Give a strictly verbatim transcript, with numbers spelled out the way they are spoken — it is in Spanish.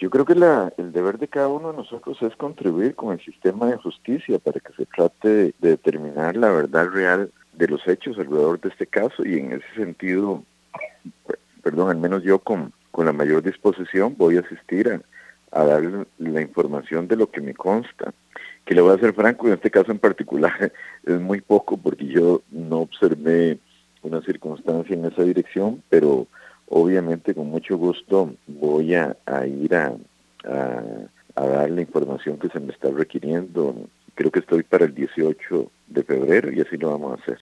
Yo creo que la, el deber de cada uno de nosotros es contribuir con el sistema de justicia para que se trate de, de determinar la verdad real de los hechos alrededor de este caso, y en ese sentido, perdón, al menos yo con, con la mayor disposición voy a asistir a, a dar la información de lo que me consta, que le voy a ser franco, en este caso en particular es muy poco porque yo no observé una circunstancia en esa dirección, pero obviamente con mucho gusto voy a, a ir a, a, a dar la información que se me está requiriendo. Creo que estoy para el dieciocho de febrero y así lo vamos a hacer.